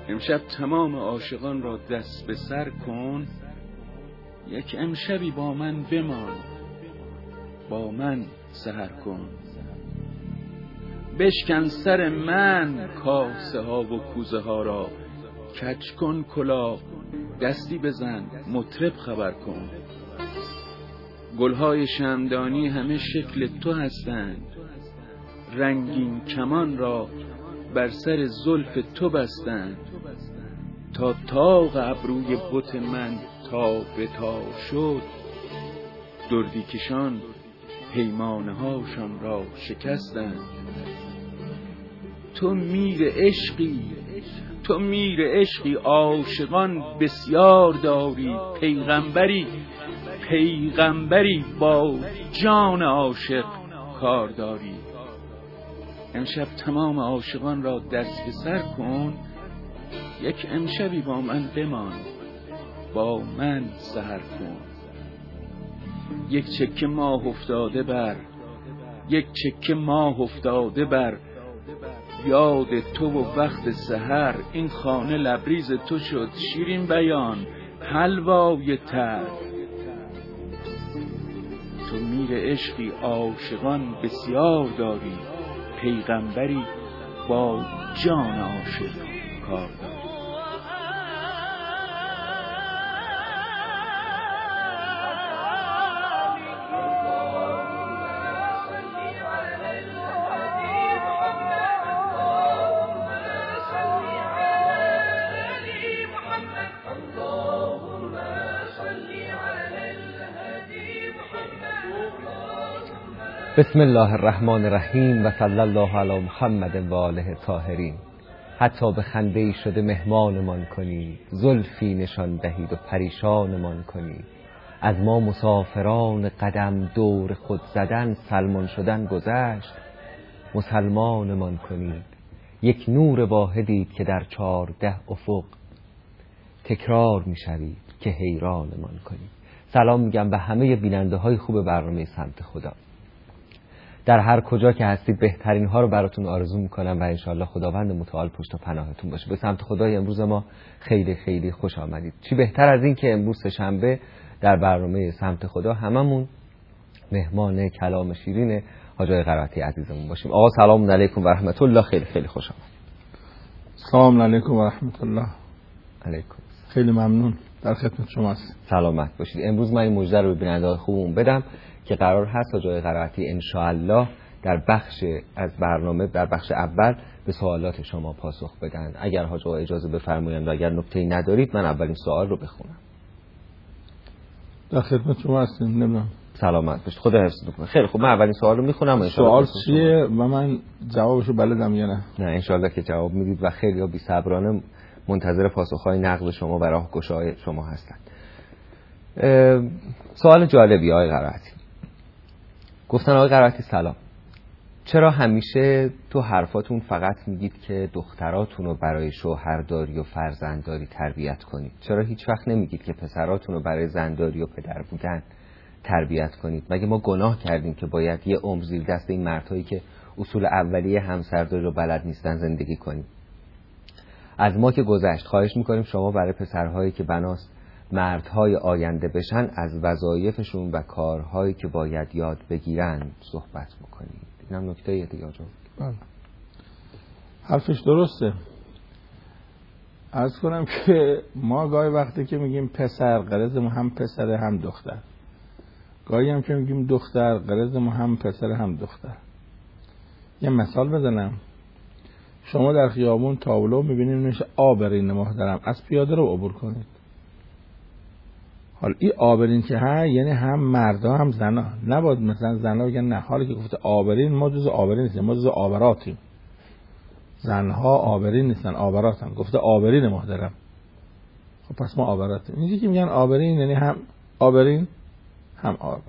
امشب تمام عاشقان را دست به سر کن، یک امشبی با من بمان، با من سحر کن. بشکن سر من کاسه ها و کوزه ها را، کج کن کلاه، دستی بزن، مطرب خبر کن. گلهای شمعدانی همه شکل تو هستند، رنگین کمان را بر سر زلف تو بستند. تا طاق ابروی بت من تا به تا شد، دردی کشان پیمانه هاشان را شکستند. تو میر عشقی، تو میر عشقی، عاشقان بسیار داری. پیغمبری، پیغمبری با جان عاشق کار داری. امشب تمام عاشقان را دست به سر کن، یک امشبی با من بمان، با من سحر کن. یک چکه ماه افتاده بر، یک چکه ماه افتاده بر یاد تو و وقت سحر. این خانه لبریز تو شد شیرین بیان، حلوای تر. تو میر عشقی، عاشقان بسیار داری. پیغمبری با جان عاشق کار داری. بسم الله الرحمن الرحیم و صلی الله علی محمد و آله الطاهرین. حتی به خنده‌ای شده مهمانمان کنید، زلفی نشان دهید و پریشانمان کنید. از ما مسافران قدم دور خود زدن، سلمان شدن گذشت، مسلمانمان کنید. یک نور واحدید که در 14 افق تکرار میشوید که حیرانمان کنید. سلام میگم به همه بیننده های خوب برنامه سمت خدا. در هر کجا که هستید بهترین ها رو براتون آرزو میکنم و انشالله خداوند متعال پشت و پناهتون باشه. به سمت خدای امروز ما خیلی خیلی خوش آمدید. چی بهتر از این که امروز شنبه در برنامه سمت خدا هممون مهمان کلام شیرین حاج آقای قرائتی عزیزمون باشیم. آقا سلام علیکم و رحمت الله. خیلی خیلی خوش آمدید. سلام علیکم و رحمت الله. علیکم. خیلی ممنون، در خدمت شما هستم. سلامت باشید. امروز من این مژده رو به بیننده‌های خوبمون بدم که قرار هست حاج آقای قرائتی ان شاء الله در بخش از برنامه، در بخش اول به سوالات شما پاسخ بدن. اگر حاج آقا اجازه بفرمایند و اگر نکته‌ای ندارید من اولین سوال رو بخونم. در خدمت شما هستم. نمیدونم. سلامت باشید. خدا حفظتون کنه. خیلی خوب، من اولین سوال رو میخونم. سوال چیه و من جوابشو بلدم یا نه؟ نه ان شاء الله که جواب میدید و خیلی‌ها بی‌صبرانه منتظر پاسخ‌های نقد شما و راهگشای شما هستند. سوال جالبی آقای قرائتی. گفتن آقای قرائتی سلام، چرا همیشه تو حرفاتون فقط میگید که دختراتون رو برای شوهرداری و فرزندداری تربیت کنید؟ چرا هیچ وقت نمیگید که پسراتون رو برای زنداری و پدر بودن تربیت کنید؟ مگه ما گناه کردیم که باید یه عمر زیر دست این مردهایی که اصول اولیه همسرداری رو بلد نیستن زندگی کنیم؟ از ما که گذشت. خواهش میکنیم شما برای پسرهایی که بناست مردهای آینده بشن از وظایفشون و کارهایی که باید یاد بگیرن صحبت بکنید. اینم نکته دیگه آجا. حرفش درسته. عرض کنم که ما گاهی وقتی که میگیم پسر، غرض ما هم پسر هم دختر. گاهی هم که میگیم دختر، غرض ما هم پسر هم دختر. یه مثال بزنم. شما در خیابون تابلو میبینید نوشته آبرین محترم، از پیاده رو عبور کنید. حالا این آبرین که یعنی هم مردا هم زنا. نباید مثلا زنا بگن نه، حالی که گفته آبرین ما جز آبرین نیستیم، ما جز آبراتیم. زنها آبرین نیستن، آبراتن. گفته آبرین محترم، خب پس ما آبراتیم. اینجا که میگن آبرین یعنی هم آبرین هم آبرات.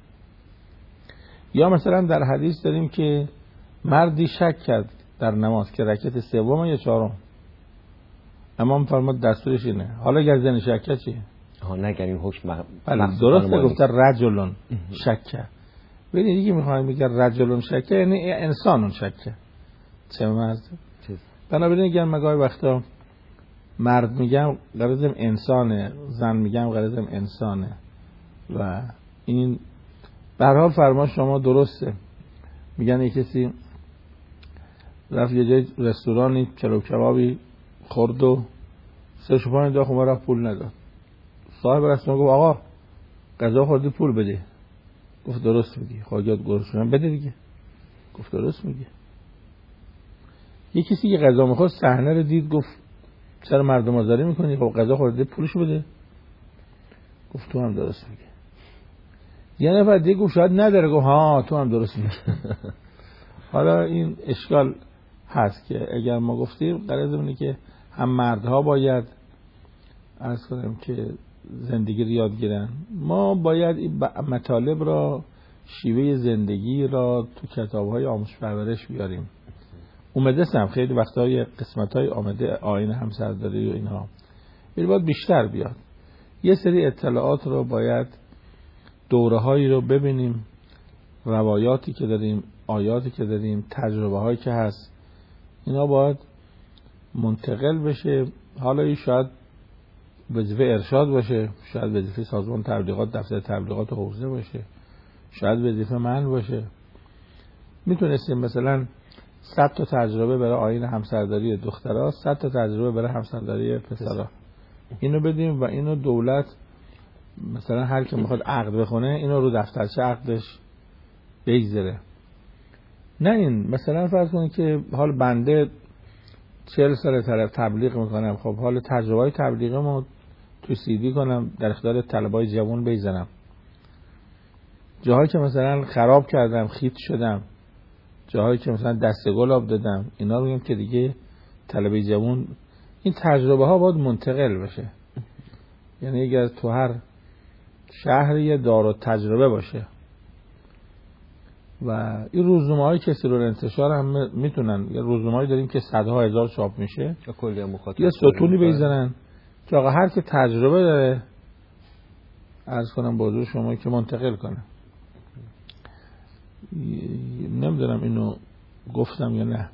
یا مثلا در حدیث داریم که مردی شک کرد در نماز که رکعت سوم یا چهارم، امام فرمود دستورش اینه. حالا اگر زن شک کرد چیه؟ نگر این حکم درسته. گفته رجلون شک. ببینید دیگه میخوایم بگم رجلون شک یعنی انسانون شک. چه مرز؟ بنابراین اگر مگای وقتا مرد میگم غرضم انسانه، زن میگم غرضم انسانه و این به هر حال فرمان شما درسته. میگن یک کسی رفت یه جای رستورانی کباب کبابی خورد و 3 شوپان داخل ما رفت پول نداد. صاحب رستوران گفت آقا غذا خوردی پول بده. گفت درست میگی. خواهیات گرسنه‌ام بده دیگه. گفت درست میگی. یه کسی که غذا میخورد صحنه رو دید گفت چرا مردم آزاری میکنی؟ خب غذا خورده پولشو بده. گفت تو هم درست میگی. یه نفر دیگه گفت شاید نداره. گفت ها تو هم درست میگی. حالا این اشکال هست که اگر ما گفتیم غرض اینه که هم مردها باید عرض کنم که زندگی رو یاد گیرن، ما باید این مطالب را، شیوه زندگی را تو کتاب‌های آموزش پرورش بیاریم. اومده سم خیلی وقتای قسمت‌های آمده آیین همسرداری و اینها، این باید بیشتر بیاد. یه سری اطلاعات رو باید دوره‌هایی رو ببینیم، روایاتی که داریم، آیاتی که داریم، تجربه‌هایی که هست، اینا باید منتقل بشه. حالا این شاید وظیفه ارشاد باشه، شاید وظیفه سازمان تبلیغات، دفتر تبلیغات حوزه باشه، شاید وظیفه من باشه. میتونستیم مثلا 100 تا تجربه برای آیین همسرداری دخترها، 100 تا تجربه برای همسرداری پسرها اینو بدیم و اینو دولت مثلا هر کی میخواد عقد بخونه اینو رو دفترچه عقدش بگذاره. نه این مثلا فرض کنید که حال بنده 40 سال طرف تبلیغ میکنم، خب حال تجربه‌های تبلیغمو تو CD کنم در اختیار طلبای جوان بذارم. جاهایی که مثلا خراب کردم، خیت شدم، جاهایی که مثلا دسته گل آب دادم، اینا رو میگم که دیگه طلبه جوان این تجربه ها باید منتقل بشه. یعنی اگر تو هر شهری دار تجربه باشه و این روزنامه‌های کسی رو انتشار هم میتونن، یا روزنامه‌ای داریم که صدها هزار چاپ میشه، کلی مخاطب یه ستونی بزنن که آقا هر که تجربه داره عرض کنم به حضور شما که منتقل کنه. نمیدونم اینو گفتم یا نه.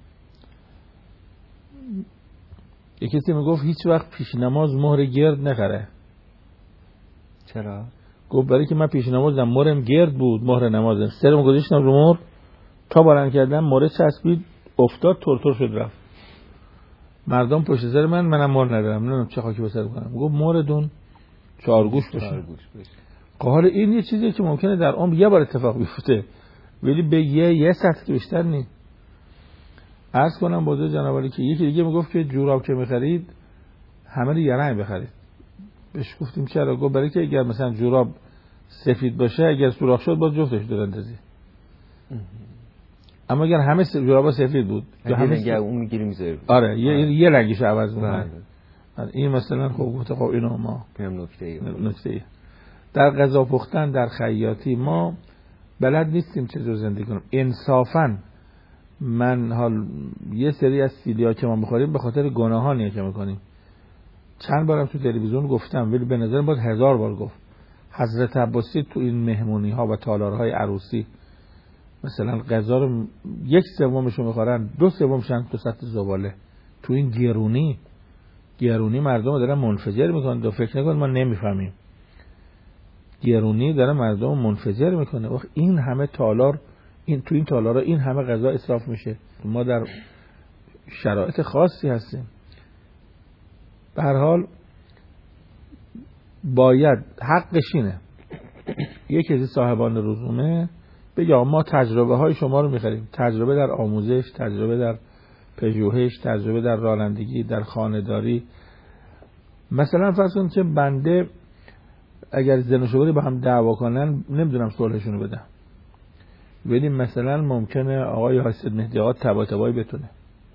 یکی کسی میگفت هیچ وقت پیش نماز مهر گرد نخره. چرا؟ گفت برای که من پیش نمازم مهرم گرد بود، مهر نمازم سرم گذاشتم رو مهر، تا بلند کردم مهر چسبید افتاد، ترتر شد رفت. مردم پشت سر منم مهر ندارم، نمیدونم چه خاکی به سر کنم. گفت مهرتون 4 گوش بشه. حالا این یه چیزیه که ممکنه در عمر یه بار اتفاق بیفته، ولی به یه سطح بیشتر نیست. عرض کنم بازه جنابالی که یکی دیگه میگفت که جوراب که میخرید همه رو یه رنگ بخرید. بهش گفتیم چرا؟ گفت برای که اگر مثلا جوراب سفید باشه اگر سوراخ شد باز جفتش دور اندازی. اما اگر همه جورابا سفید بود اگر اون میگیری میذاری، آره یه رنگش عوض میکنه. این مثلا خب اینو ما نکته در غذا پختن، در خیاطی ما بلد نیستیم چطور زندگی کنیم. انصافاً من حال یه سری از سیلیا که ما می‌خوریم به خاطر گناهانیه که می‌کنیم. چند بارم تو تلویزیون گفتم ولی به نظر باید 1000 بار گفت. حضرت عباسی تو این مهمونی‌ها و تالارهای عروسی مثلا غذا رو 1/3 می‌خورن، 2/3 تو سطح زباله. تو این گرونی مردم دارن منفجر می‌کنن. دو فکر نکن ما نمی‌فهمیم. گرونی داره مردم منفجر میکنه. وقت این همه تالار، این تو این تالارا این همه غذا اسراف میشه. ما در شرایط خاصی هستیم. به هر حال باید حقش اینه یکی از صاحبان روزنامه بگه ما تجربه های شما رو میخریم، تجربه در آموزش، تجربه در پژوهش، تجربه در رانندگی، در خانه‌داری. مثلا فرض کن که بنده اگر زن و شوهر با هم دعوا کنن نمیدونم صلحشون رو بدم، ولی مثلا ممکنه آقای حاسد مهدی آقا طباطبایی بتونه.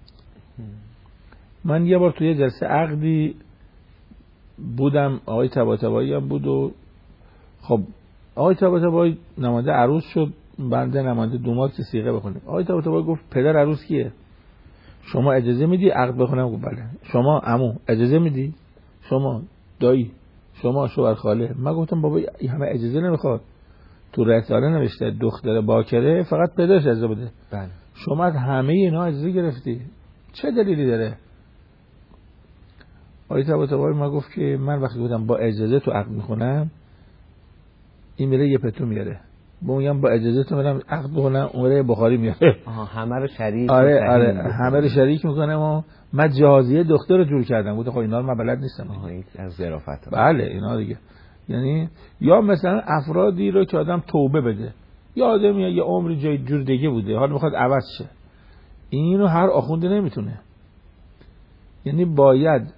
من یه بار توی یه جلسه عقدی بودم، آقای طباطبایی هم بود و خب آقای طباطبایی نماینده عروس شد، بنده نماینده دوماد که صیغه بخونیم. آقای طباطبایی گفت پدر عروس کیه؟ شما اجازه میدی عقد بخونم؟ گفت بله. شما عمو اجازه میدی؟ شما دایی؟ شما شوهر خاله؟ من گفتم بابا این همه اجازه نمیخواد، تو رساله نوشته دختر باکره فقط پدرش اجازه بده. بله. شما از همه اینا اجازه گرفتی، چه دلیلی داره؟ آقای طباطبایی ما گفت که من وقتی بودم با اجازه تو عقد میخونم، این میره یه پتو میاره، با میگم با اجازه تو میرم عقد بخونم، اون میره بخاری میاره. همه رو شریک. آره همه رو شریک میکنم و من جهازیه دختر رو جور کردم. گفتم خب اینا رو من بلد نیستم. این از ظرافت. بله اینا دیگه. یعنی یا مثلا افرادی رو که آدم توبه بده، یا آدمی یه عمری جای جور دیگه بوده حالا میخواد عوض شه، اینو هر آخونده نمیتونه. یعنی باید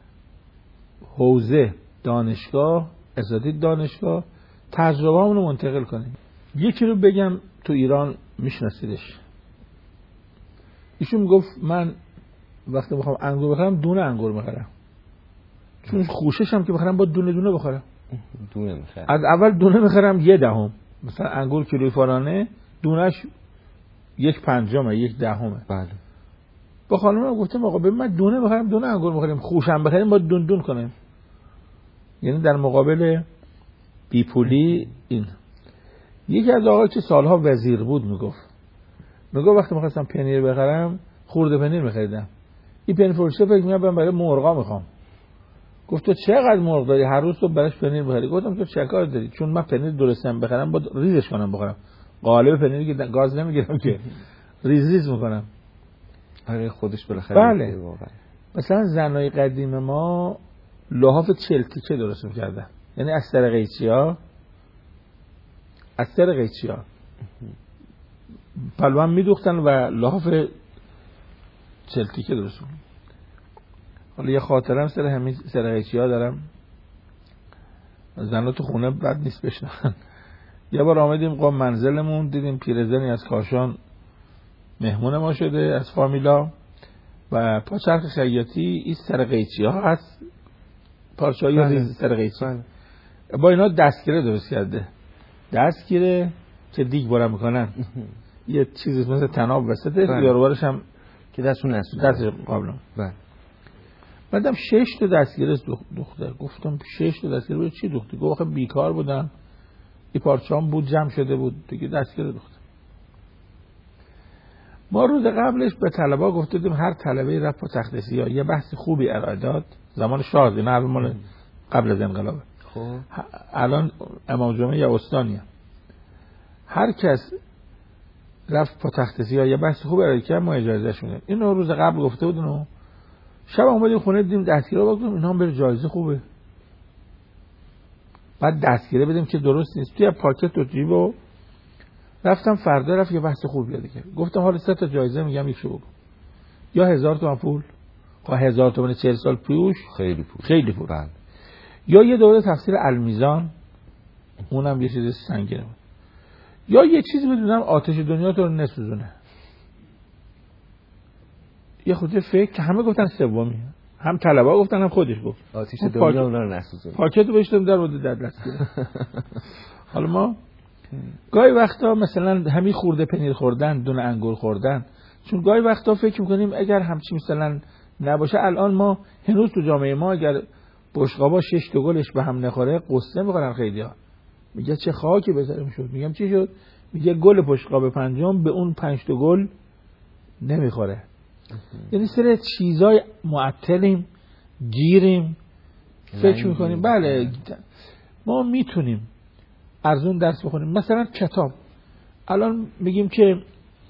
حوزه دانشگاه، اساتید دانشگاه تجربه همونو منتقل کنیم. یکی رو بگم تو ایران میشناسیدش، ایشون گفت من وقتی بخوام انگور بخرم دونه انگور میخرم، چون خوششم که بخرم با دونه دونه بخرم. دونه میخرم از اول دونه میخرم 1/10. مثلا انگور کیلوی فلانه دونش 1/5 1/10. بله. با خانمم گفتم آقا ببین من دونه بخرم دونه انگور میخریم، خوشم بخریم با دون دون کنیم. یعنی در مقابل بیپولی این. یکی از آقا که سالها وزیر بود میگفت وقتی میخواستم پنیر بخرم خورده پنیر میخریدم، این پنیر فروشته فکر می‌کردم برای مرغا میخوام. گفت تو چقدر مرغ داری هر روز تو براش پنیر بخری؟ گفتم تو چه کار داری؟ چون من پنیر درستم بخرم با ریزش کنم بخورم، قالب پنیری که گاز نمیگیرم که ریز میکنم. آره خودش بالاخره. بله. مثلا زنای قدیم ما لحاف 40 تیکه درست می‌کردن، یعنی از سر قیچی‌ها پلوان میدوختن و لحاف 40 تیکه درست می‌کردن. حالا یه خاطرم سر همین سر قیچی‌ها دارم، زنا تو خونه بد نیست بشنن. یه بار آمدیم قم منزلمون، دیدیم پیرزنی از کاشان مهمون ما شده از فامیلا و پاچرخ خیاطی این سر قیچی‌ها هست، پارچه‌های ریز سر قیچی با اینا دستگیره درست کرده، دستگیره که دیگ بارم میکنن یه چیزی مثل تناب وسطه، یاروبرش هم که دستون نسوزه دست قابلم. بله. بعدم 6 تا دستگیره دوخته. گفتم 6 تا دستگیره بود چی دوخته؟ گفت آخه بیکار بودم، این پارچه‌ام بود جمع شده بود دیگه دستگیره دوخته. ما روز قبلش به طلبا گفته بودیم هر طلبه رفت با تخت سیاه یه بحث خوبی ارائه داد، زمان شاه، این حرف قبل از انقلابه. خب الان امام جمعه یا استانیه، هر کس رفت با تخت سیاه یه بحث خوب ارائه کرد ما اجازهش میدیم. اینو روز قبل گفته بودن و شب اومدیم خونه دیدیم دستگیره گفتم اینا هم بره جایزه خوبه، بعد دستگیره بدیم که درست نیست توی پاکت و جیب و رفتم فردا رفت یه بحث خوب یاد کرد. گفتم حالا 3 تا جایزه میگم یکشو بگو، یا 1000 تومان پول، خب 1000 تومان 40 سال پیش خیلی پول. بله. یا یه دوره تفسیر المیزان، اونم یه چیز سنگینه، یا یه چیزی بدونم آتش دنیا تو رو نسوزونه. یه خود فکر که همه گفتن سومی، هم طلبا گفتن هم خودش گفت آتش دنیا اونا رو نسوزونه. پاکتو بهشتم در مورد دست گرفت. حالا ما گاهی وقتا مثلا همین خورده پنیر خوردن، دونه انگور خوردن، چون گاهی وقتا فکر میکنیم اگر همچی مثلا نباشه، الان ما هنوز تو جامعه ما اگر بشقابا 6 تا گلش به هم نخوره قصه میخورن خیلیا. میگه چه خاکی به سرم شد. میگم چی شد؟ میگه گل بشقاب پنجم به اون 5 تا گل نمیخوره. یعنی سر چیزای معطلیم، گیریم، فکر میکنیم بله ما میتونیم ارزون درس بخونیم. مثلا کتاب، الان میگیم که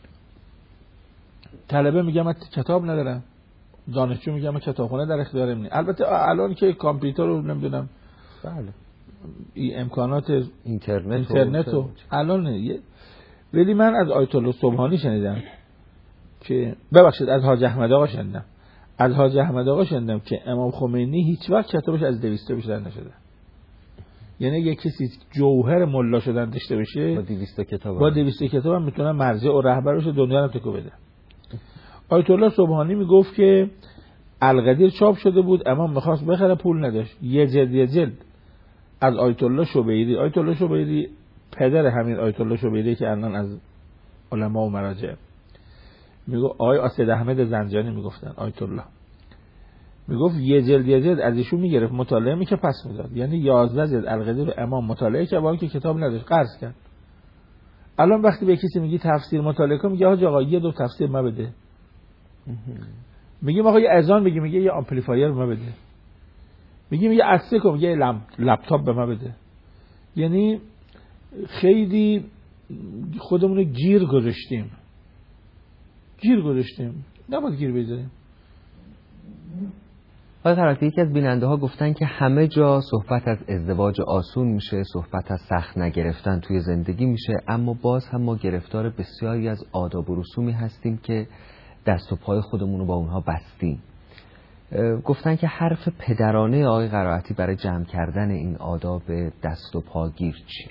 طلبه میگم من کتاب ندارم، دانشجو میگم من کتابخونه در اختیارم نیست. البته الان که کامپیوتر رو نمیدونم بله این امکانات اینترنت و الان ولی من از آیت الله سبحانی شنیدم که ببخشید از حاج احمد آقا شنیدم، از حاج احمد آقا شنیدم که امام خمینی هیچ وقت کتابش از 200 بیشتر نشده. یعنی یک کسی جوهر ملا شدن داشته باشه با 200 کتاب هم میتونه مرجع و رهبرش دنیا رو تکو بده. آیت الله سبحانی میگفت که القدیر چاپ شده بود، امام میخواست بخره پول نداشت، یه جلد از آیت الله شبیری. آیت الله شبیری پدر همین آیت الله شبیری که الان از علما و مراجع میگه آقای اسد احمد زنجانی میگفتن آیت الله میگفت یه جلد از ایشون میگرفت مطالعه میکه پس میداد، یعنی 11 جلد القدیر امام مطالعه که با اینکه کتاب نداشت قرض کرد. الان وقتی به کسی میگی تفسیر مطالعه کن میگه حاج آقا یه دو تفسیر ما بده. میگیم آقا یه اذان میگه یه آمپلیفایر ما بده. میگیم یه عطسه کن، یه لپتاپ به من بده. یعنی خیلی خودمون رو گیر گذاشتیم، نباید گیر بذاریم. حالا البته یکی از بیننده ها گفتن که همه جا صحبت از ازدواج آسون میشه، صحبت از سخت نگرفتن توی زندگی میشه، اما باز هم ما گرفتار بسیاری از آداب و رسومی هستیم که دست و پای خودمون رو با اونها بستیم. گفتن که حرف پدرانه آقای قرائتی برای جمع کردن این آداب دست و پاگیر چیه؟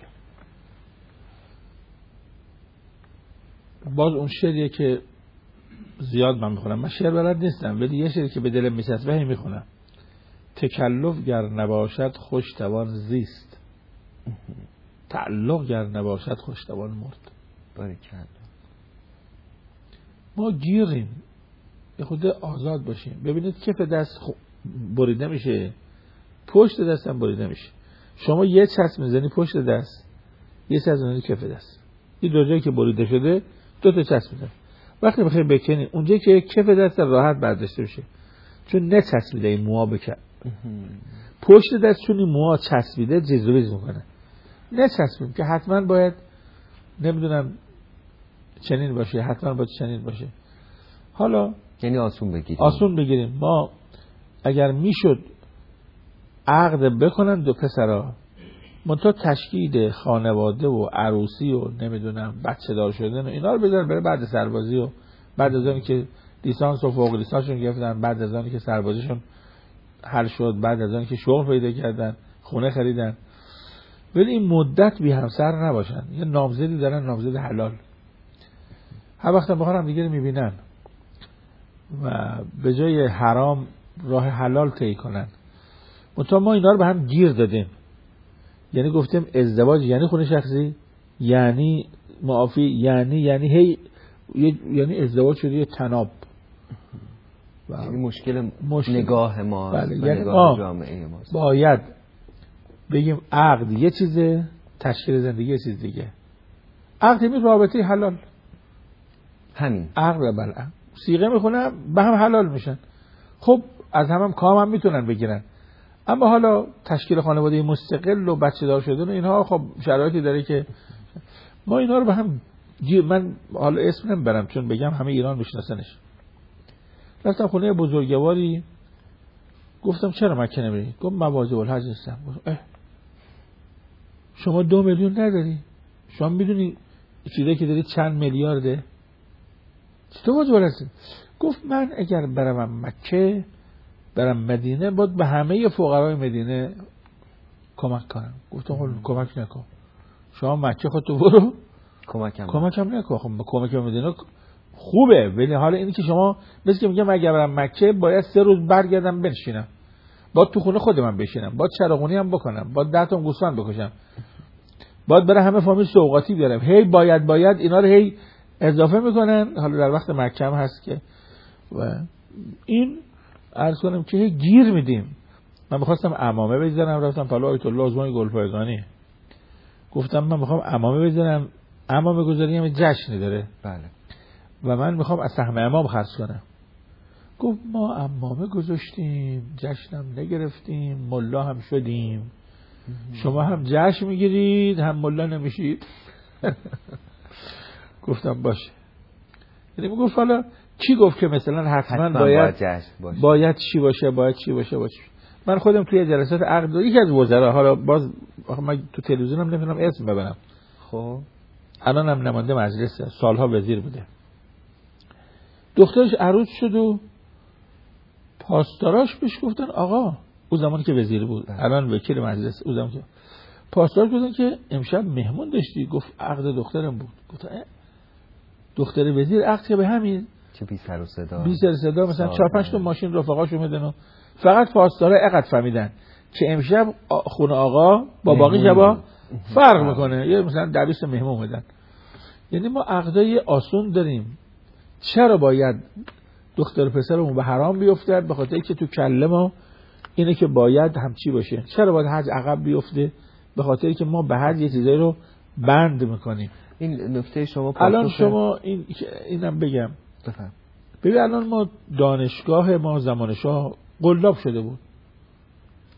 باز اون شعریه که زیاد من میخونم، من شعر بلد نیستم، ولی یه شعری که به دلم میچسبه هی میخونم. تکلف گر نباشد خوش توان زیست، تعلق گر نباشد خوش توان مرد. باریکلا. ما گیریم، به خود آزاد باشیم. ببینید کف دست بریده میشه، پشت دست هم بریده میشه. شما یه چسب میزنی پشت دست، یه چسب میزنی کف دست، این دو جایی که بریده شده دو تا چسب میزنی. وقتی بخوای بکنی اونجایی که کف دست راحت برداشته بشه، چون نه چسبیده این موها بکن. پشت دست چون این موها چسبیده جزوریز میکنه، نه چسبیم که حتما باید نمیدونم چنین باشه، حتما باید چنین باشه. حالا یعنی آسون بگیریم. ما اگر میشد عقد بکنن دو پسرها، منتها تشکیل خانواده و عروسی و نمیدونم بچه دار شدن و اینا رو بذار بره بعد سربازی و بعد از اونی که لیسانس و فوق لیسانسشون گرفتن، بعد از اونی که سربازیشون حل شد، بعد از اونی که شغل پیدا کردن، خونه خریدن، ولی این مدت بی همسر نباشن. یه نامزدی دارن، نامزد حلال، هر وقت بخوام دیگه میبینن و به جای حرام راه حلال طی کنن. منتها ما اینا رو به هم گیر دادیم. یعنی گفتیم ازدواج یعنی خونه شخصی، یعنی معافی، یعنی ازدواج شده یه تناب. یعنی مشکل نگاه ما، بله. یعنی نگاه جامعه ما. باید بگیم عقد یه چیزه، تشکیل زندگی یه چیز دیگه. عقد می رابطه حلال، همین عقد بله صیغه میخونه به هم حلال میشن. خب از هم کام هم میتونن بگیرن، اما حالا تشکیل خانواده مستقل و بچه دار شدن و اینها خب شرایطی داره که ما اینا رو به هم من حالا اسم نمیبرم چون بگم همه ایران میشناسنش. رفتم خونه بزرگواری، گفتم چرا مکه نمیری؟ گفت مواجب الحج نیستم. گفتم شما 2 میلیون نداری؟ شما میدونی چیزی که داری چند میلیارده؟ چطور واجب هستی؟ گفت من اگر برم مکه، برم مدینه، باید به همه فقرای مدینه کمک کنم. گفتم کمک نکن، شما مکه خودتو برو، کمکم نکن. خب کمک به مدینه خوبه، ولی حالا اینی که شما مثل که میگم اگر برم مکه باید 3 روز برگردم بنشینم، باید تو خونه خود من بشینم، باید چراغونی هم بکنم، باید 10 تا گوسفند بکشم، باید برای همه فامیل سوغاتی بیارم، هی باید اینا رو هی اضافه میکنن. حالا در وقت مکه هم هست که و این عرض کنم که هی گیر میدیم. من میخواستم عمامه بزنم، رفتم پلو آیت الله عثمان گلپایگانی، گفتم من میخوام عمامه بزنم، عمامه گذاری هم جشنی داره. بله. و من میخوام از سهم امام خرج کنم. گفت ما عمامه گذاشتیم، جشنم نگرفتیم، ملا هم شدیم، شما هم جشن میگیرید هم ملا نمیشید. گفتم باشه. یعنی میگفت حالا کی گفت که مثلا حتما باید چی باشه. من خودم توی جلسات عقد یکی از وزرا، حالا باز من تو تلویزیونم نمیتونم اسم ببرم، خب الانم نماینده مجلس، سالها وزیر بوده، دخترش عروس شد و پاسداراش بهش گفتن آقا، اون زمانی که وزیر بود، الان وکیل مجلس، اون زمان که پاسدار گفتن که امشب مهمون داشتی؟ گفت عقد دخترم بود. گفت دختر وزیر عقد که به همین چه بی سر و صدا مثلا 4-5 تا ماشین رفقاشو میدن، فقط پاسدارا اینقدر فهمیدن که امشب خونه آقا با باقی شبا فرق میکنه، یا مثلا 200 مهمون میدن. یعنی ما عقدای آسون داریم. چرا باید دختر پسرمون به حرام بیفته؟ به خاطر اینکه تو کله ما اینه که باید همچی باشه. چرا باید حج عقب بیفته؟ به خاطر اینکه ما به حج یه چیزایی رو بند میکنیم. این نکته شما الان شما اینم بگم بفهم. ببین الان ما دانشگاه ما زمان شاه قلاب شده بود،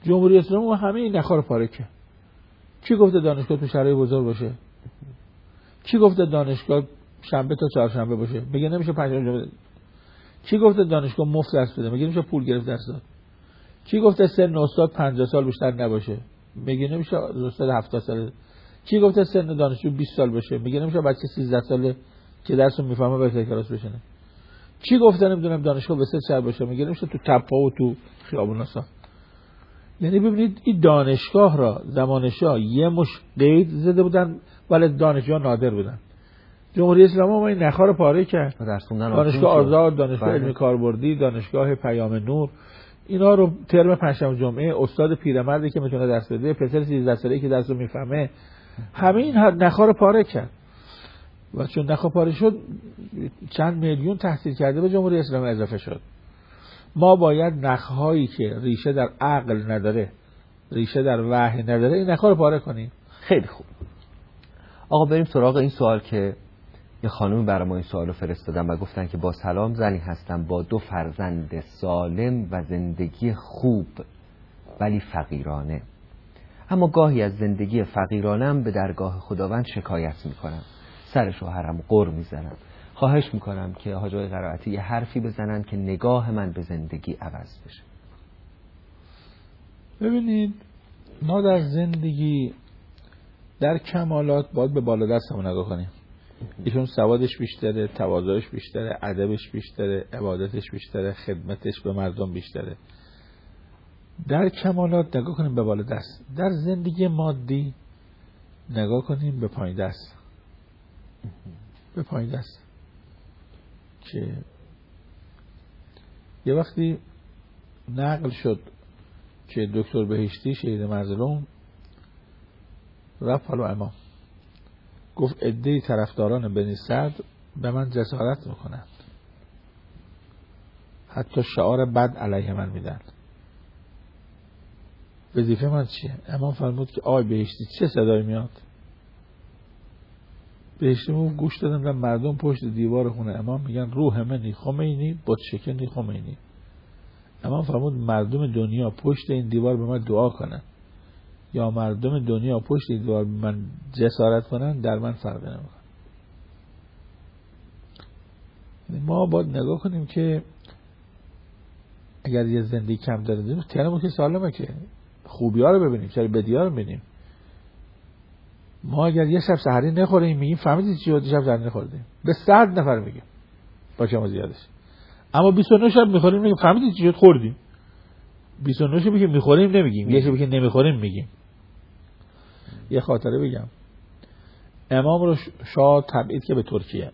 جمهوری اسلامی و همه این نخار پاره کرد. کی گفته دانشگاه تو شهرهای بزرگ باشه؟ کی گفته دانشگاه شنبه تا چهارشنبه باشه؟ میگه نمیشه پنجشنبه. کی گفته دانشگاه مفت درس بده؟ میگه نمیشه پول گرفت درس داد. کی گفته سن استاد 50 سال بیشتر نباشه؟ میگه نمیشه استاد 70 سال. کی گفته سن دانشجو 20 سال باشه؟ میگه نمیشه بچه 13 ساله که درسو میفهمه بهتر کلاس بشینه. کی گفته نمیدونم دانشگاه به 3 شهر باشه؟ میگه نمیشه تو تپه‌ها و تو خیابوناسا. یعنی ببینید این دانشگاه را زمان شاه یه مش قید زده بودن ولی دانشجو نادر بودن. جمهوری اسلامی ما این نخار پاره کرد. دانشگاه آزاد، دانشگاه علمی کاربردی، دانشگاه پیام نور، اینا رو ترم پنجشنبه جمعه استاد پیرمردی که میتونه درس بده، پسر 13 ساله‌ای که درسو میفهمه، همه این نخار پاره کرد. و چون نخار پاره شد چند میلیون تحصیل کرده به جمهوری اسلامی اضافه شد. ما باید نخهایی که ریشه در عقل نداره، ریشه در وحی نداره، این نخها رو پاره کنیم. خیلی خوب. آقا بریم سراغ این سوال که یه خانومی برای ما این سوالو فرستادن و گفتن که با سلام، زنی هستم با 2 فرزند سالم و زندگی خوب ولی فقیرانه، اما گاهی از زندگی فقیرانم به درگاه خداوند شکایت میکنم، سر شوهرم غر میزنم. خواهش میکنم که حاج آقای قرائتی یه حرفی بزنن که نگاه من به زندگی عوض بشه. ببینید ما در زندگی در کمالات باید به بالا دستمون نگاه کنیم. ایشون سوادش بیشتره، تواضعش بیشتره، ادبش بیشتره، عبادتش بیشتره، خدمتش به مردم بیشتره. در کمالات نگاه کنیم به بالا دست. در زندگی مادی نگاه کنیم به پایین دست. به پایین دست که یه وقتی نقل شد که دکتر بهشتی شهید مظلوم رفت حالا امام گفت عده‌ای طرفداران بنی سعد به من جسارت میکنند، حتی شعار بد علیه من میدن، وظیفه من چیه؟ امام فرمود که آی بهشتی چه صدایی میاد؟ بهشتی گوش دادم مردم پشت دیوار خونه امام میگن روح منی خمینی بت شکنی خمینی. امام فرمود مردم دنیا پشت این دیوار به من دعا کنن یا مردم دنیا پشت این دیوار به من جسارت کنن، در من فرق نمیکنه. ما باید نگاه کنیم که اگر یه زندگی کم داره تنمون که سالمه که خوبی ها رو ببینیم، چرا بدی ها رو ببینیم. ما اگر یه شب سحری نخوریم میگیم فهمیدید چی شد شب سحری نخوردیم، به 100 نفر میگیم با شما زیادش. اما 29 شب میخوریم میگیم فهمیدید چی شد خوردیم. 29 شب که میخوریم نمیگیم، یه شب که نمیخوریم میگیم. یه خاطره بگم. امام رو شاه تبعید که به ترکیه.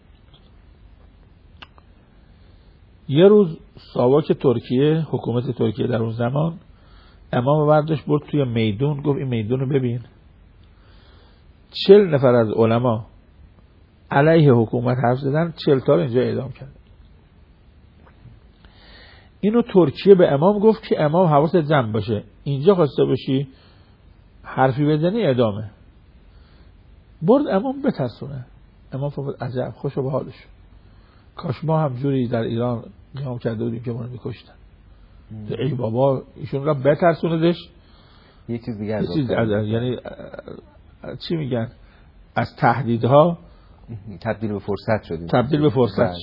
یه روز ساواک ترکیه، حکومت ترکیه در اون زمان، امام برداشت برد توی میدون، گفت این میدون رو ببین. 40 نفر از علما علیه حکومت حرف زدن، 40 تا رو اینجا اعدام کرد. اینو ترکیه به امام گفت که امام حواست جمع باشه، اینجا خواسته باشی حرفی بزنی اعدامه. برد امام بترسونه. امام فرمود عجب خوشو به حالش، کاش ما هم جوری در ایران قیام کرده بودیم که ما رو میکشتن. ای بابا ایشون را بترسوندش. یه چیز دیگه یعنی چی میگن، از تهدیدها تبدیل به فرصت شدیم. تبدیل به فرصت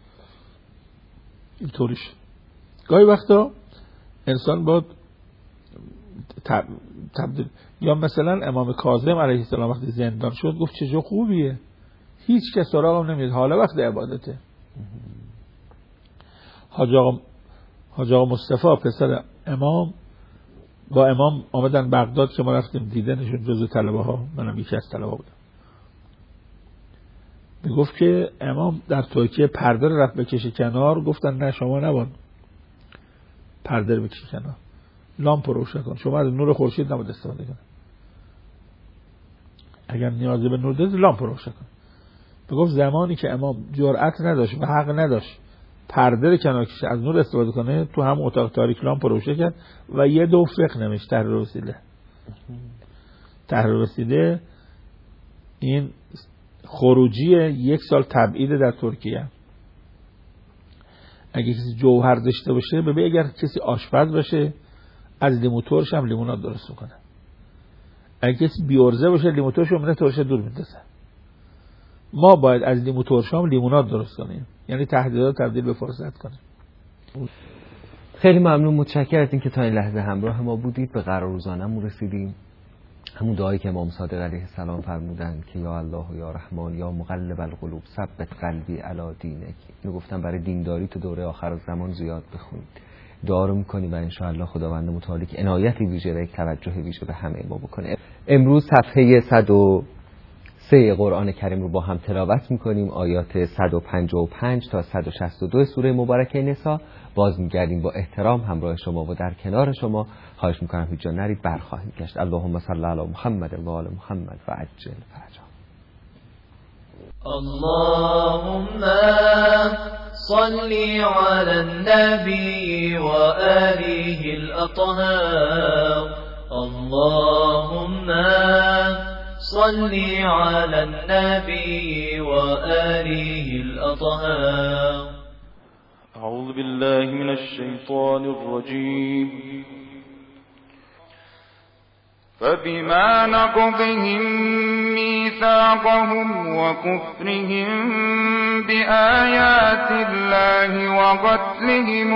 اینطوری شد. گاهی وقتا انسان باید تبدیل. یا مثلا امام کاظم علیه السلام وقتی زندان شد گفت چه جو خوبیه، هیچ کس سراغم نمیاد، حالا وقت عبادته. حاج آقا مصطفی پسر امام با امام آمدن بغداد که ما رفتیم دیدنشون، جزو طلبه ها، منم یکی از طلبه بودم. میگفت که امام در ترکیه پرده رفت بکشه کنار، گفتن نه شما نباید پرده بکشه کنار، لامپ روشن کن، شما از نور خورشید نباید استفاده کن، اگر نیازی به نور دارید لامپ روشن کن. میگفت زمانی که امام جرأت نداشت و حق نداشت پرده رو کنار کشه از نور استفاده کنه، تو هم اتاق تاریک لامپ روشن کرد و یه دو فقه نمیشت. تحریر وسیله این خروجی 1 سال تبعید در ترکیه. اگه کسی جوهر داشته باشه، ببین اگر کسی آشپز باشه، از لیمو ترش هم لیموناد درست میکنن. اگه کسی بیورزه باشه لیمو ترش رو میره ترش دور میندازه. ما باید از لیمو ترش هم لیموناد درست کنیم، یعنی تهدیدات تبدیل به فرصت کنیم. خیلی ممنون، متشکرم از اینکه تا این لحظه همراه ما بودید. به قرار روزانه‌مون رسیدیم. همون دعایی که امام صادق علیه السلام فرمودن که یا الله و یا رحمان یا مقلب القلوب ثبت قلبی علی دینک، اینو گفتم برای دینداری تو دوره آخر الزمان زیاد بخونید. دعا رو می‌کنیم و ان شاء الله خداوند متعال که عنایت ویژه و یک توجه ویژه به همه ما بکنه. امروز صفحه 103 قرآن کریم رو با هم تلاوت می‌کنیم، آیات 155 تا 162 سوره مبارکه نساء. باز می‌گردیم با احترام همراه شما و در کنار شما. خواهش می‌کنم هیچ جا نرید، برخواهیم گشت. اللهم صل علی محمد و آل محمد و عجل فرجا. اللهم صل على النبي وآله الأطهار. اللهم صل على النبي وآله الأطهار. أعوذ بالله من الشيطان الرجيم. فبما نقضهم ميثاقهم وكفرهم بآيات الله وقتلهم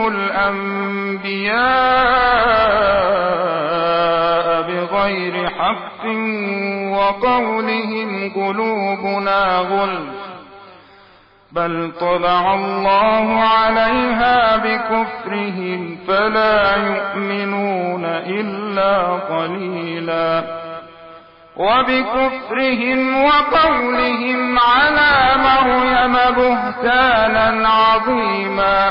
الأنبياء بغير حق وقولهم قلوبنا غلف بل طبع الله عليها بكفرهم فلا يؤمنون إلا قليلا وبكفرهم وقولهم على مريم بهتانا عظيما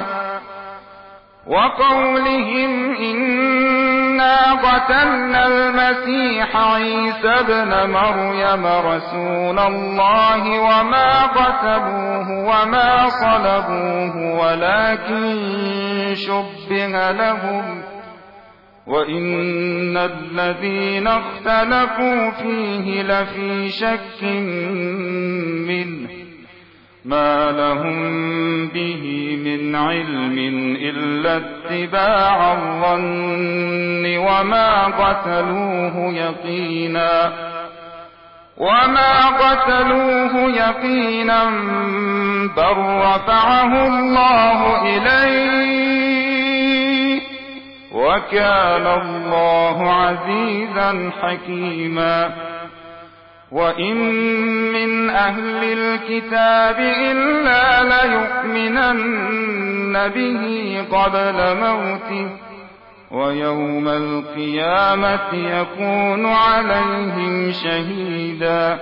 وقولهم إنا قتلنا المسيح عيسى ابن مريم رسول الله وما قتلوه وما صلبوه ولكن شبه لهم وإن الذين اختلفوا فيه لفي شك منه ما لهم به من علم إلا اتباع الظن وما قتلوه يقينا بل رفعه الله إليه وكان الله عزيزا حكيما وإن من أهل الكتاب إلا ليؤمنن به قبل موته ويوم القيامة يكون عليهم شهيدا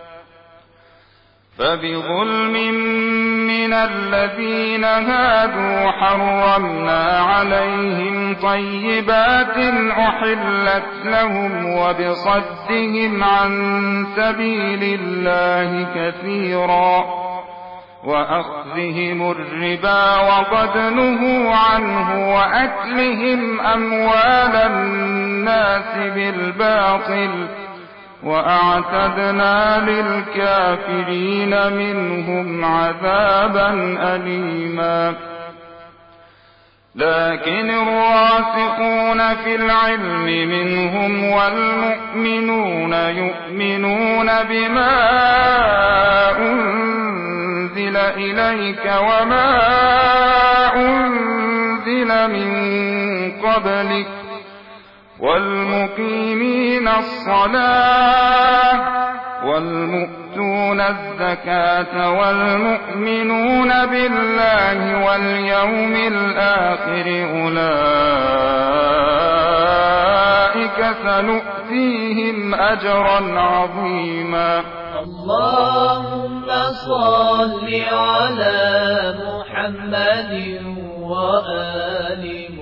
فبظلم من الذين هادوا حرمنا عليهم طيبات أحلت لهم وبصدهم عن سبيل الله كثيرا وأخذهم الربا وقد نهوا عنه وأكلهم أموال الناس بالباطل وأعتدنا للكافرين منهم عذابا أليما لكن الراسخون في العلم منهم والمؤمنون يؤمنون بما أنزل إليك وما أنزل من قبلك والمقيمين الصلاة والمؤتون الزكاة والمؤمنون بالله واليوم الآخر أولئك سنؤتيهم أجرا عظيما اللهم صل على محمد وآل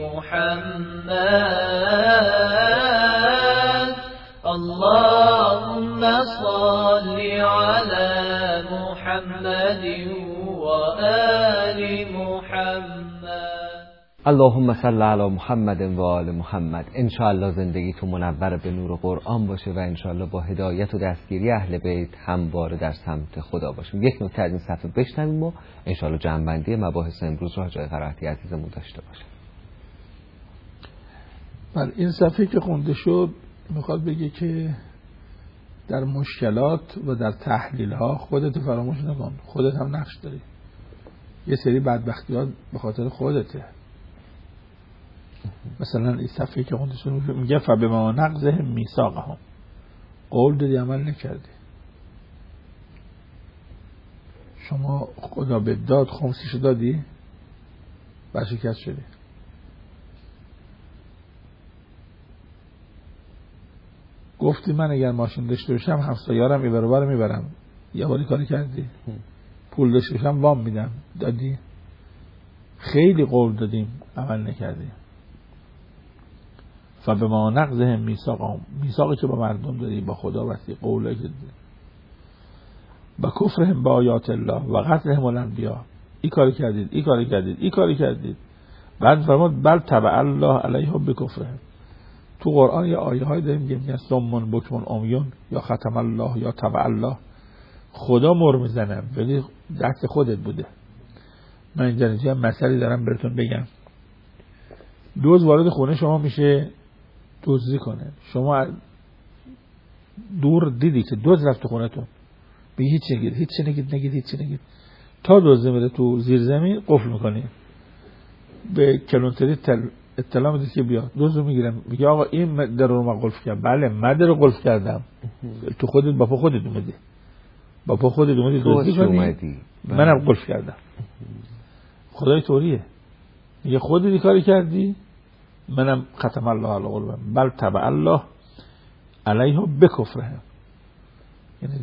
محمد اللهم صل على محمد وآل محمد اللهم صل علی محمد و آل محمد. انشاءالله زندگیتون منور به نور قرآن باشه و انشاءالله با هدایت و دستگیری اهل بیت همواره در سمت خدا باشیم. یک نکته از این صفحه بشنویم و انشاءالله جمع‌بندی مباحث امروز را جای قرائتی عزیزمون داشته باشه. بله، این صفحه که خونده شد میخواد بگه که در مشکلات و در تحلیل ها خودت فراموش نکن، خودت هم نقش داری. یه سری بدبختیات به خاطر خودته. مثلا این صفحه که خونده شد میگه فبما نقضهم میثاقهم، قول دادی عمل نکردی. شما خدا به داد خمسیشو دادی برشکست شدی. گفتی من اگر ماشین داشته باشم همسایه‌ام این ور اون ور میبرم، یه باری کاری کردی؟ پول داشته باشم وام میدم، دادی؟ خیلی قول دادیم عمل نکردیم. فبما نقضهم میثاقهم، میثاقی که با مردم دادی، با خدا وسیع قولی که دادی، با کفرهم با آیات الله و قتلهم الانبیا، این کاری کردید، این کاری کردید، این کاری کردید. بعد فرمود بل تبع الله علیهم بکفرهم. تو قرآن یه آیه های داریم که میگن صمٌ بکمٌ عمیٌ یا ختم الله یا تبع الله. خدا مر میزنه ولی دست خودت بوده. من اینجا مسئله دارم براتون بگم. دوز وارد خونه شما میشه دزدی کنه، شما دور دیدی که دوز رفت تو خونتون، بگی هیچ نگید تا دوز میره تو زیر زمین قفل میکنی، به کلانتری اطلاع میدید که بیا دوز رو میگیرم، میگه آقا این در رو ما قفل کردم. بله من در رو قفل کردم. تو خودت با پا خودت اومدی، با پا خودت اومدی دزدی کنی، منم قفل کردم. خدای طوریه، میگه خودت کاری کردی، منم ختم الله علی قلوبهم بل تبع الله علیهم بکفرهم. یعنی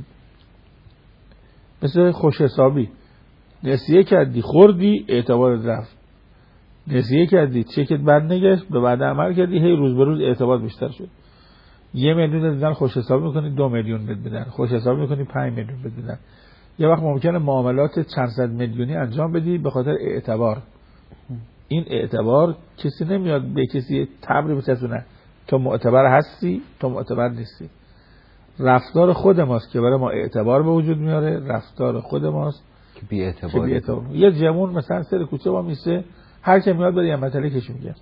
مثل خوش حسابی، نسیه کردی خوردی اعتبار رفت، نسیه کردی چکت بد نگشت به بعد عمل کردی، هی روز به روز اعتبار بیشتر شد. 1 میلیون بدن خوش حساب میکنی 2 میلیون بدن، خوش حساب میکنی 5 میلیون بدن. یه وقت ممکنه معاملات چند صد میلیونی انجام بدی به خاطر اعتبار. این اعتبار کسی نمیاد به کسی تبری بچسبونه تو معتبر هستی تو معتبر نیستی. رفتار خود ماست که برای ما اعتبار به وجود میاره، رفتار خود ماست که بی اعتبار. یه جوون مثلا سر کوچه با میسه، هر کی میاد بره یه مطلعه کش میگه،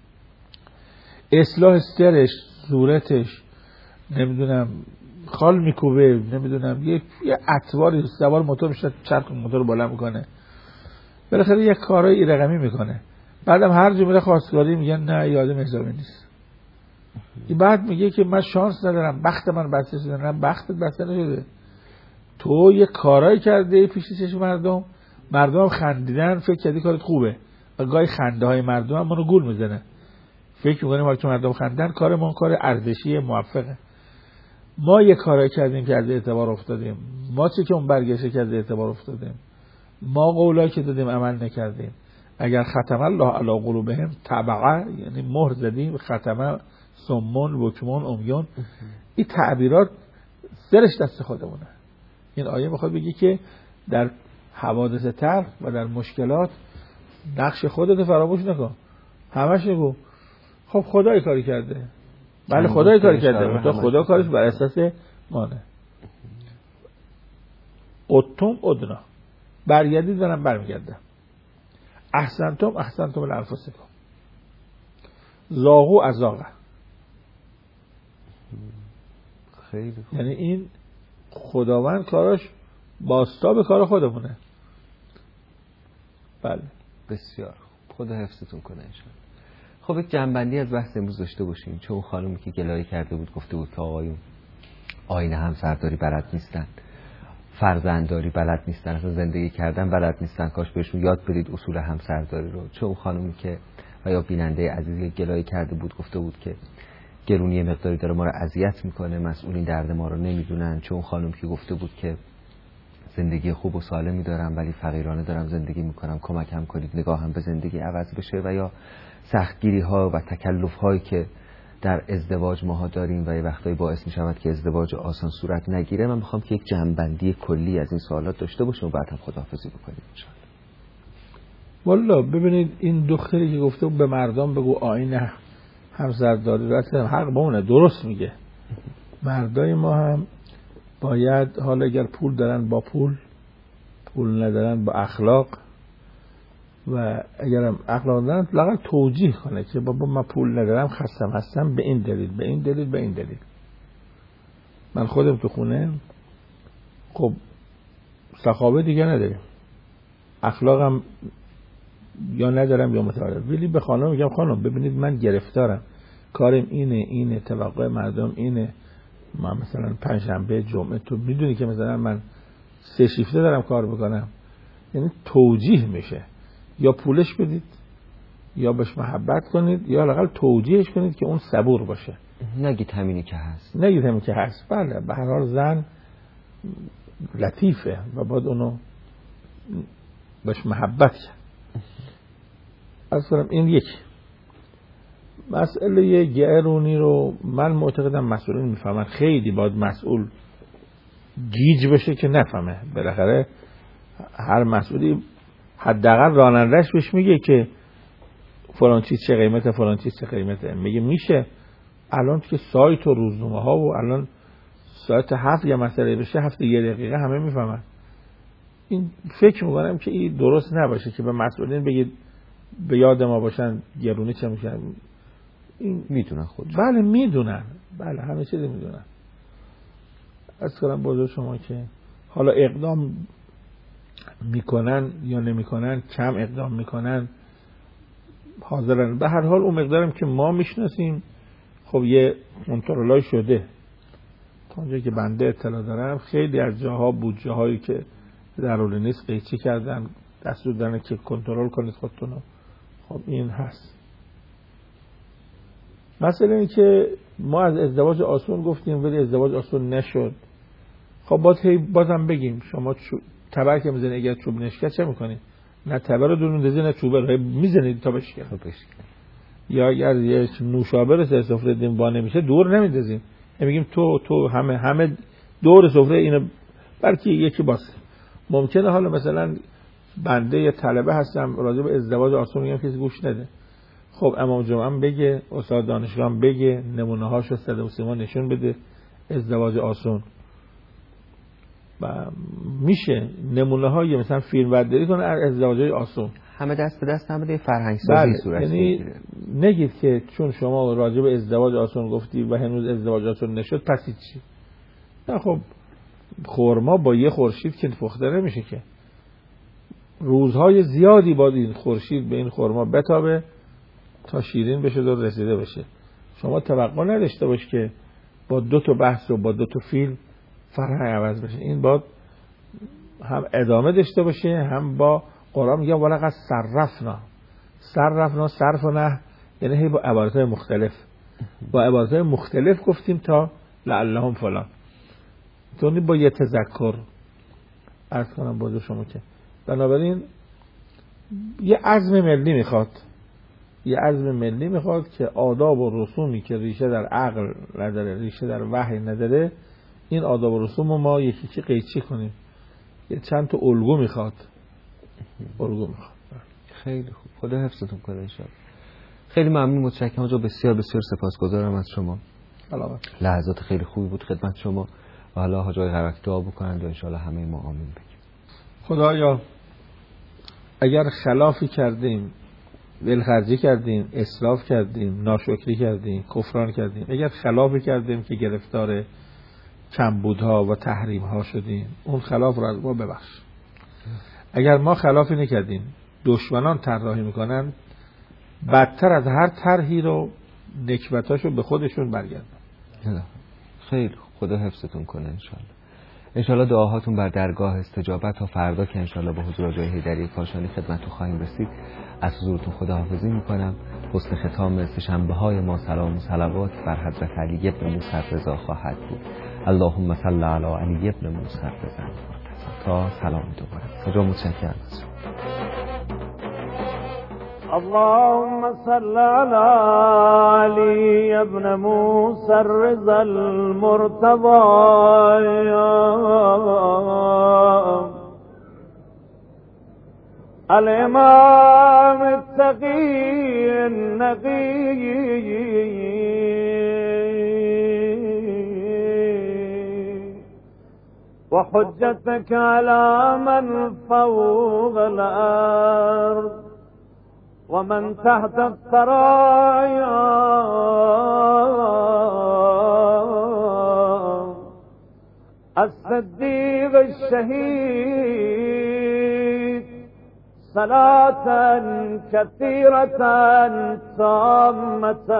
اصلاح سرش، صورتش، نمیدونم خال میکوبه، نمیدونم یه اطواری سوار موتور میشه، چرخ موتور رو بالا میکنه، بالاخره یه کارای رقمی میکنه. بعدم هر جمله خواستگاری میگن نه یادم حسابی نیست. این بعد میگه که من شانس ندارم، بخت من بسته شده. نه بختت بسته نشده، تو یه کارایی کرده پیش چشم مردم خندیدن، فکر کردی کارت خوبه و گاهی خنده های مردم هم منو گول میزنه. فکر میکنیم وقتی مردم خندن کار ما کار ارزشی موفقه. ما یه کارایی کردیم که از اعتبار افتادیم، ما چه که اون برگشته که از اعتبار افتادیم، ما قولایی که دادیم عمل نکردیم. اگر ختم الله علی قلوبهم تبعه، یعنی مهر زدیم، ختمه صمٌ بکمٌ عمیٌ، این تعبیرات سرش دست خودمونه. این آیه میخواد بگی که در حوادث تلخ و در مشکلات نقش خودت فراموش نکن، همش بگو خب خدای کاری کرده. بله خدای کاری کرده، تو خدا کارش بر اساس مانه. اتم ادنا، برگردید منم برمیگردم. احسنتم لانفسکم، زاغو ازاغه. خیلی خوب. یعنی این خداوند کاراش باستا به کار خودمونه. بله بسیار خدا حفظتون کنه انشاءالله. خب یک جنبندی از بحث امروز داشته باشیم. چون خانومی که گلایه کرده بود گفته بود که آقایون آیین همسرداری بلد نیستن، فرزندداری بلد نیستن، اصلا زندگی کردن بلد نیستن، کاش بهشون یاد بدید اصول همسرداری رو. چون خانومی که و یا بیننده عزیزی گلایه کرده بود گفته بود که گرونی مقداری داره ما رو اذیت میکنه، مسئولین درد ما رو نمیدونن. چون خانم که گفته بود که زندگی خوب و سالمی دارم ولی فقیرانه دارم زندگی میکنم، کمکم کنید نگاهم به زندگی عوض بشه. و یا سختگیری ها و تکلف هایی که در ازدواج ماها داریم و یه وقتایی باعث میشود که ازدواج آسان صورت نگیره. من میخوام که یک جنبندی کلی از این سوالات داشته باشیم و بعد هم خداحافظی بکنیم انشاءالله. والا ببینید این دختری که گفته به مردم بگو آیین همسرداری رو حق با اونه، درست میگه. مردای ما هم باید حالا اگر پول دارن با پول ندارن با اخلاق و اگرم اخلاق ندارن لااقل توجیه کنه که بابا من پول ندارم خستم هستم به این دلیل به این دلیل به این دلیل. من خودم تو خونه خب سخاوه دیگه نداریم، اخلاقم یا ندارم یا متعارف، ولی به خانم میگم خانم ببینید من گرفتارم، کارم اینه توقع مردم اینه، من مثلا پنجشنبه جمعه تو میدونی که مثلا من 3 شیفته دارم کار بکنم. یعنی توجیه میشه، یا پولش بدید یا بهش محبت کنید یا لااقل توجیهش کنید که اون صبور باشه، نگید همینی که هست. بله به هر حال زن لطیفه و باید اونو بهش محبت کرد. از کنم این یک مسئله گرونی رو من معتقدم مسئولین میفهمن. خیلی باید مسئول گیج بشه که نفهمه. بالاخره هر مسئولی حداقل راننده‌اش بهش میگه که فلان چیز چه قیمته، فلان چیز چه قیمته. میشه الان که سایت و روزنامه ها و الان ساعت 7 یا مسئله بشه 7 1 دقیقه همه میفهمن. این فکر میکنم که این درست نباشه که به مسئولین بگید به یاد ما باشن گرونی چه میشه. این میدونن خود. بله میدونن، بله همه چیزی میدونن. از کنم بازو شما که حالا اقدام میکنن یا نمیکنن، کم اقدام میکنن، حاضرن به هر حال اون مقدارم که ما میشناسیم خب یه کنترلای شده. تا اونجایی که بنده اطلاع دارم خیلی از جاها بودجه هایی که ضروری نیست قیچی کردن، دستور دادن که کنترل کنید خودتونو. خب این هست. مثلا این که ما از ازدواج آسون گفتیم ولی ازدواج آسون نشد. خب بازم بگیم شما تبر که میزنید اگر چوب نشکه چه میکنید؟ نه تبر رو دونوندازی نه چوبه رو میزنید تا بشکنه. یا اگر یه نوشابه رو سر سفره دیم با نمیشه دور نمیندازیم، میگیم تو همه دور سفره اینو بلکه یکی باشه. ممکنه حالا مثلا بنده یه طلبه هستم راجع به ازدواج آسون میگم کسی گوش نده. خب امام جمعه هم بگه، استاد دانشگاه هم بگه، نمونه هاشو صدق و سیما نشون بده ازدواج آسون. و میشه نمونه های مثلا فیلم برداری کنه از ازدواجای آسون. همه دست به دست هم فرهنگ سازی صورت یعنی نگید که چون شما راجع به ازدواج آسون گفتی و هنوز ازدواج آسون نشد پس چی؟ نه خب خرما با یه خورشید که پخته نمیشه که. روزهای زیادی باید این خورشید به این خرما بتابه تا شیرین بشه و رسیده بشه. شما توقع نداشته باش که با 2 تا بحث و با 2 تا فیلم فرهنگ عوض بشه. این باید هم ادامه داشته باشه هم با قرآن میگه ولقد صرفنا صرف و نه، یعنی هی با عبارتهای مختلف گفتیم تا لعلهم فلان. تو با یه تذکر عرض کنم بازو شما که بنابراین یه عزم ملی میخواد که آداب و رسومی که ریشه در عقل نداره، ریشه در وحی نداره، این آداب و رسوم ما یکی قیچی کنیم. یه چند تا الگو میخواد. خیلی خوب، خدا حفظتون کنه انشاءالله. خیلی ممنون، متشکرم. بسیار بسیار سپاسگزارم از شما. لحظات خیلی خوبی بود خدمت شما و حالا حاج آقای قرک دعا بکنند و انشاءالله همه ما آمین بگیم. خدایا اگر خلافی کردیم، ولخرجی کردیم، اسراف کردیم، ناشکری کردیم، کفران کردیم، اگر خلافی کردیم که گرفتار کمبودها و تحریمها شدیم، اون خلاف رو از ما ببخش. اگر ما خلافی نکردیم، دشمنان طراحی میکنن بدتر از هر طرحی رو نکبتاشو به خودشون برگردن. خیلی خدا حفظتون کنه انشالله دعاهاتون بر درگاه استجابت تا فردا که انشالله به حضور آقای حیدری کاشانی خدمتتون خواهیم رسید. از حضورتون خداحافظی میکنم. حسن ختام سه‌شنبه های ما سلام و صلوات بر حضرت علی ابن موسی رضا خواهد بود. اللهم صل علی علی ابن موسی رضا. تا سلام دوباره. خدا متشکرم. اللهم صل على علي ابن موسى الرضا المرتضى الإمام التقي النقي وحجتك على من فوق الأرض ومن تحت الثرايا الصديق الشهيد صلاة كثيرة تامة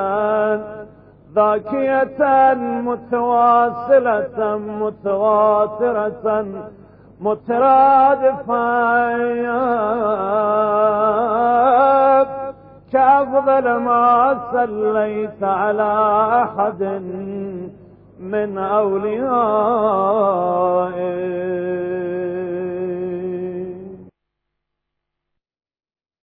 ذاكية متواصلة متواترة مترادفة كأفضل ما صليت على أحد من أوليائك.